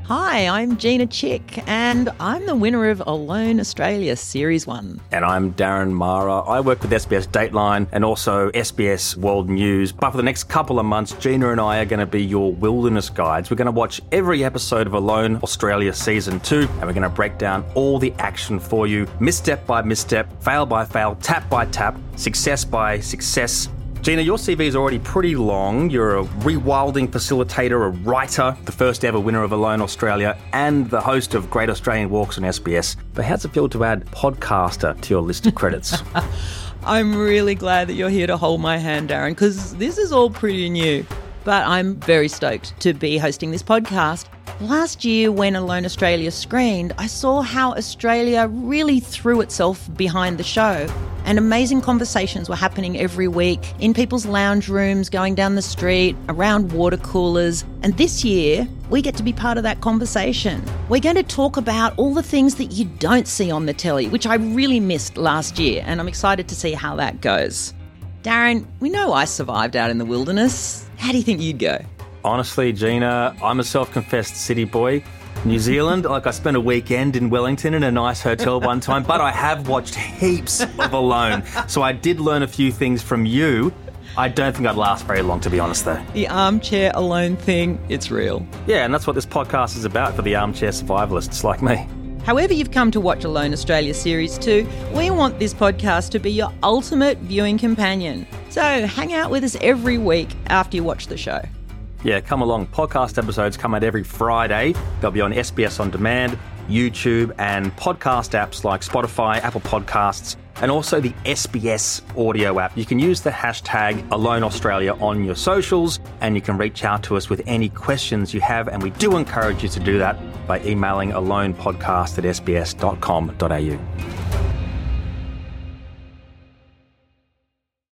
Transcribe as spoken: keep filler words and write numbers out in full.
Hi, I'm Gina Chick, and I'm the winner of Alone Australia Series one. And I'm Darren Mara. I work with S B S Dateline and also S B S World News. But for the next couple of months, Gina and I are going to be your wilderness guides. We're going to watch every episode of Alone Australia Season two, and we're going to break down all the action for you, misstep by misstep, fail by fail, tap by tap, success by success. Gina, your C V is already pretty long. You're a rewilding facilitator, a writer, the first ever winner of Alone Australia, and the host of Great Australian Walks on S B S. But how's it feel to add podcaster to your list of credits? I'm really glad that you're here to hold my hand, Darren, because this is all pretty new. But I'm very stoked to be hosting this podcast. Last year, when Alone Australia screened, I saw how Australia really threw itself behind the show. And amazing conversations were happening every week in people's lounge rooms, going down the street, around water coolers. And this year, we get to be part of that conversation. We're going to talk about all the things that you don't see on the telly, which I really missed last year. And I'm excited to see how that goes. Darren, we know I survived out in the wilderness. How do you think you'd go? Honestly, Gina, I'm a self-confessed city boy. New Zealand, like I spent a weekend in Wellington in a nice hotel one time, but I have watched heaps of Alone. So I did learn a few things from you. I don't think I'd last very long, to be honest, though. The armchair alone thing, it's real. Yeah, and that's what this podcast is about for the armchair survivalists like me. However you've come to watch Alone Australia Series two, we want this podcast to be your ultimate viewing companion. So hang out with us every week after you watch the show. Yeah, come along. Podcast episodes come out every Friday. They'll be on S B S On Demand, YouTube, and podcast apps like Spotify, Apple Podcasts, and also the S B S audio app. You can use the hashtag Alone Australia on your socials, and you can reach out to us with any questions you have, and we do encourage you to do that by emailing alonepodcast at s b s dot com dot a u.